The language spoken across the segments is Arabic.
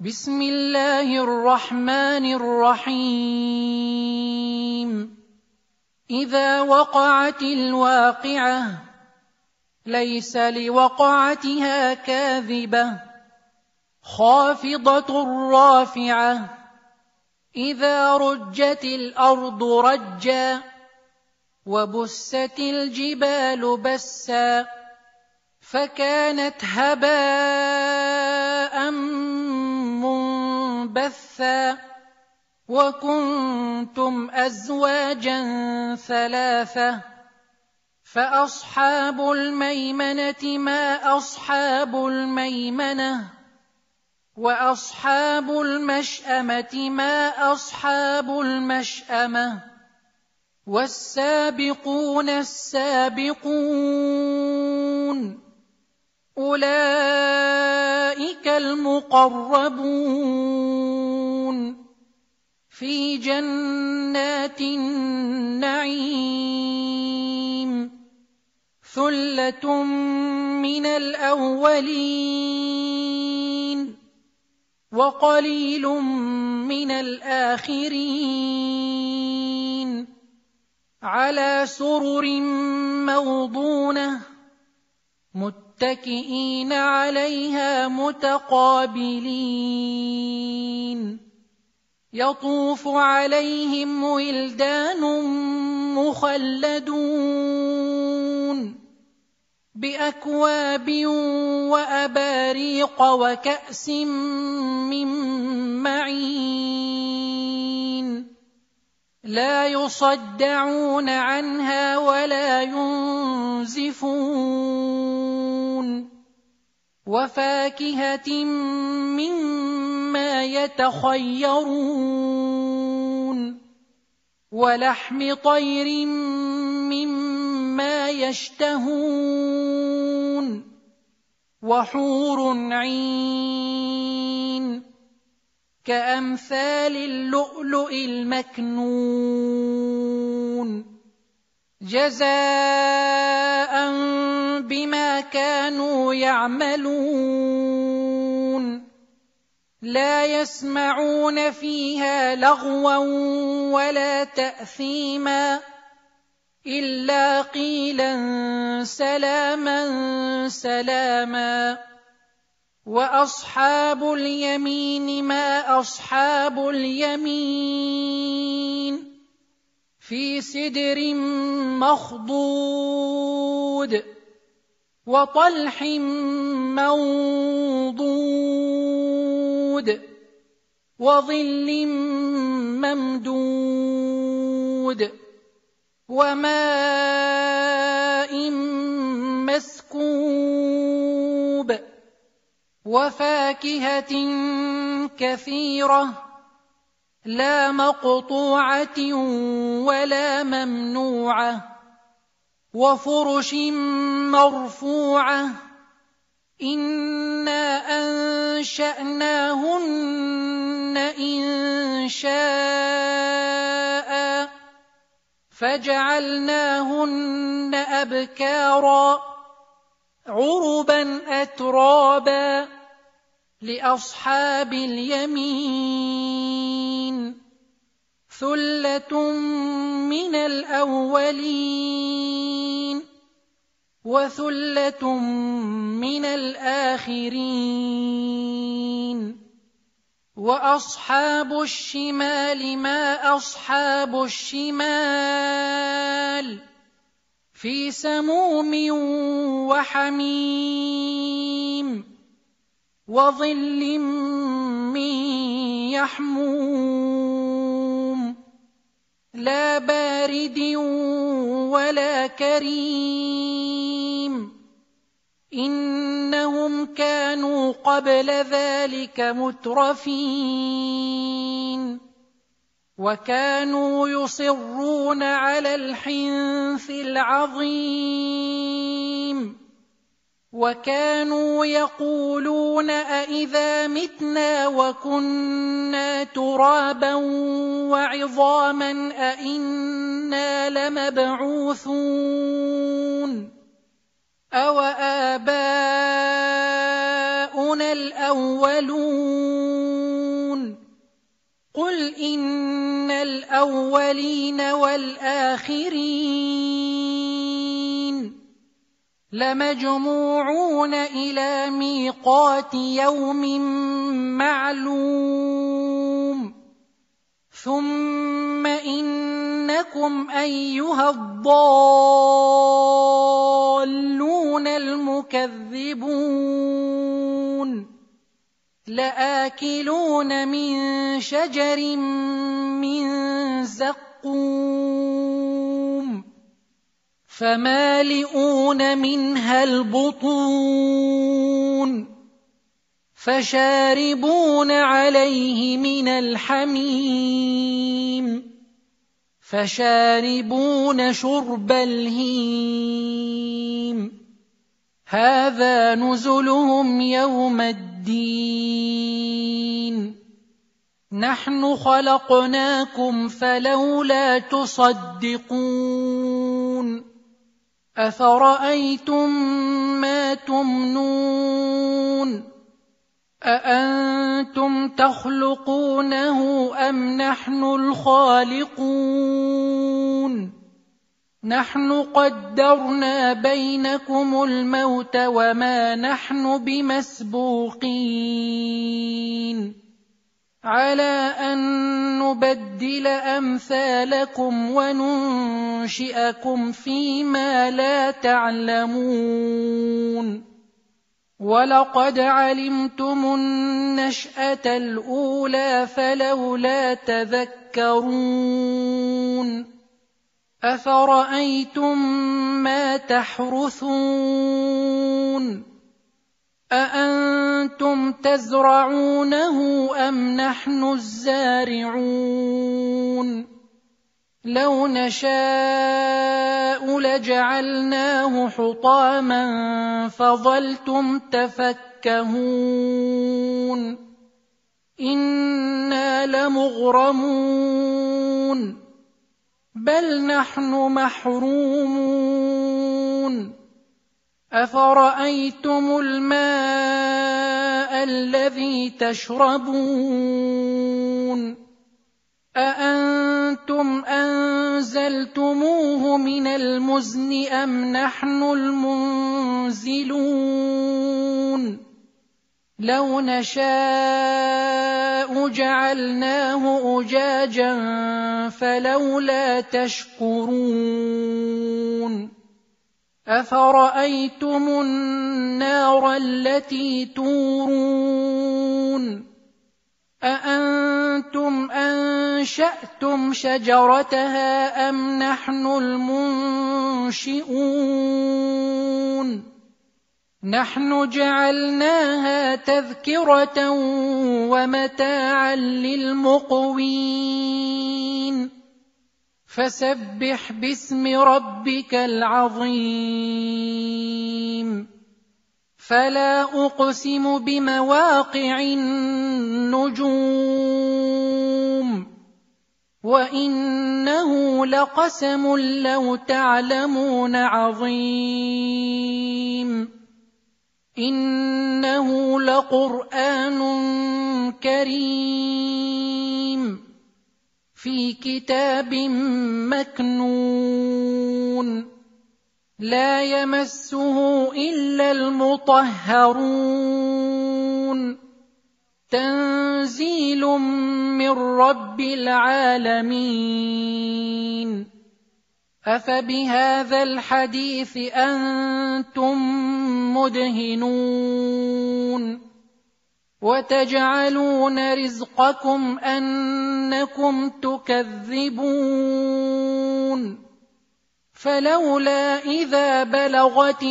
بسم الله الرحمن الرحيم إذا وقعت الواقعة ليس لوقعتها كاذبة خافضة رافعة إذا رجت الأرض رجا وبست الجبال بسا فكانت هباء منبثا وكنتم أزواجا ثلاثة فأصحاب الميمنة ما أصحاب الميمنة وأصحاب المشأمة ما أصحاب المشأمة والسابقون السابقون أولئك المقربون في جنات النعيم ثلة من الأولين وقليل من الآخرين على سرر موضونة متكئين عليها متقابلين يطوف عليهم ولدان مخلدون بأكواب وأباريق وكأس من معين لا يصدعون عنها ولا ينزفون وفاكهة مما يتخيرون ولحم طير مما يشتهون وحور عين كأمثال اللؤلؤ المكنون جزاء بما كانوا يعملون لا يسمعون فيها لغوا ولا تأثيما إلا قيلا سلاما سلاما وأصحاب اليمين ما أصحاب اليمين في سدر مخضود وطلح منضود وظل ممدود وماء مسكوب وفاكهة كثيرة لا مقطوعة ولا ممنوعة وفرش مرفوعة إنا أنشأناهن إنشاء فجعلناهن أبكارا عربا أترابا لأصحاب اليمين ثلة من الأولين وثلة من الآخرين وأصحاب الشمال ما أصحاب الشمال في سموم وحميم وظل من يحموم لا بارد ولا كريم إنهم كانوا قبل ذلك مترفين وكانوا يصرون على الحنث العظيم وكانوا يقولون أإذا متنا وكنا ترابا وعظاما أإنا لمبعوثون أوآباؤنا الأولون قُلْ إِنَّ الْأَوَّلِينَ وَالْآخِرِينَ لَمَجْمُوعُونَ إِلَى مِيقَاتِ يَوْمٍ مَّعْلُومٍ ثُمَّ إِنَّكُمْ أَيُّهَا الضَّالُّونَ الْمُكَذِّبُونَ لَآكِلُونَ مِن شَجَرٍ مِّن زَقُّومٍ فَمَالِئُونَ مِنْهَا الْبُطُونَ فَشَارِبُونَ عَلَيْهِ مِنَ الْحَمِيمِ فَشَارِبُونَ شُرْبَ الْهِيمِ هَذَا نُزُلُهُمْ يَوْمَ الدِّينِ نَحْنُ خَلَقْنَاكُمْ فَلَوْلَا تُصَدِّقُونَ أَفَرَأَيْتُم مَّا تُمْنُونَ أَأَنتُمْ تَخْلُقُونَهُ أَمْ نَحْنُ الْخَالِقُونَ نَحْنُ قَدَّرْنَا بَيْنَكُمُ الْمَوْتَ وَمَا نَحْنُ بِمَسْبُوقِينَ عَلَىٰ أَن نُّبَدِّلَ أَمْثَالَكُمْ وَنُنشِئَكُمْ فِيمَا لَا تَعْلَمُونَ وَلَقَدْ عَلِمْتُمُ النَّشْأَةَ الْأُولَىٰ فَلَوْلَا تَذَكَّرُونَ أَفَرَأَيْتُم مَّا تَحْرُثُونَ أَأَنتُمْ تَزْرَعُونَهُ أَمْ نَحْنُ الزَّارِعُونَ لَوْ نَشَاءُ لَجَعَلْنَاهُ حُطَامًا فَظَلْتُمْ تَفَكَّهُونَ إِنَّا لَمُغْرَمُونَ بَلْ نَحْنُ مَحْرُومُونَ أَفَرَأَيْتُمُ الْمَاءَ الَّذِي تَشْرَبُونَ أَأَنتُمْ أَنزَلْتُمُوهُ مِنَ الْمُزْنِ أَمْ نَحْنُ الْمُنزِلُونَ لَوْ نَشَاءُ جَعَلْنَاهُ أُجَاجًا فَلَوْلَا تَشْكُرُونَ أَفَرَأَيْتُمُ النَّارَ الَّتِي تُورُونَ أَأَنتُمْ أَنشَأْتُمْ شَجَرَتَهَا أَمْ نَحْنُ الْمُنشِئُونَ نَحْنُ جَعَلْنَاهَا تَذْكِرَةً وَمَتَاعًا لِّلْمُقْوِينَ فَسَبِّحْ بِاسْمِ رَبِّكَ الْعَظِيمِ فَلَا أُقْسِمُ بِمَوَاقِعِ النُّجُومِ وَإِنَّهُ لَقَسَمٌ لَّوْ تَعْلَمُونَ عَظِيمٌ إِنَّهُ لَقُرْآنٌ كَرِيمٌ فِي كِتَابٍ مَّكْنُونٍ لَّا يَمَسُّهُ إِلَّا الْمُطَهَّرُونَ تَنزِيلٌ مِّن رَّبِّ الْعَالَمِينَ أَفَبِهَٰذَا الْحَدِيثِ أَنتُم مُّدْهِنُونَ وَتَجْعَلُونَ رِزْقَكُمْ أَنَّكُمْ تُكَذِّبُونَ فَلَوْلَا إِذَا بَلَغَتِ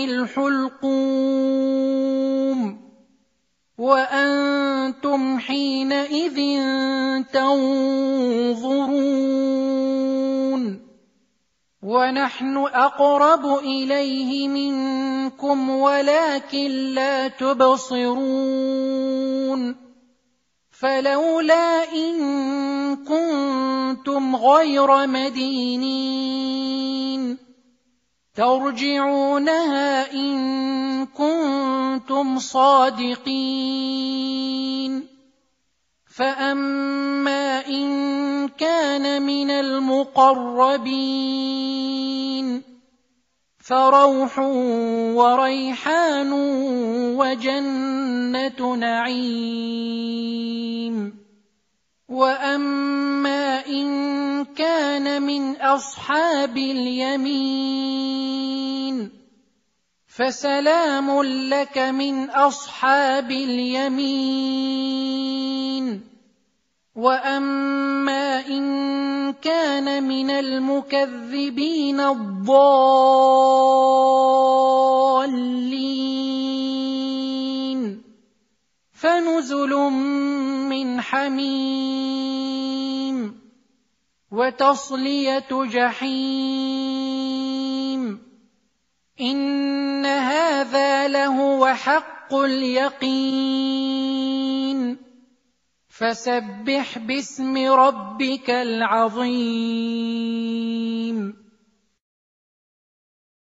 الْحُلْقُومَ وَأَنتُمْ حِينَئِذٍ تَنظُرُونَ وَنَحْنُ أَقْرَبُ إِلَيْهِ مِنكُمْ وَلَٰكِن لَّا تُبْصِرُونَ فَلَوْلَا إِن كُنتُمْ غَيْرَ مَدِينِينَ تَرْجِعُونَهَا إِن كُنتُمْ صَادِقِينَ فأما إن كان من المقربين فروح وريحان وجنة نعيم. وأما إن كان من أصحاب اليمين فسلام لك من أصحاب اليمين. وأما إن كان من المكذبين الضالين فنزل من حميم وتصلية جحيم. إن هذا لهو حق اليقين. فسبح باسم ربك العظيم.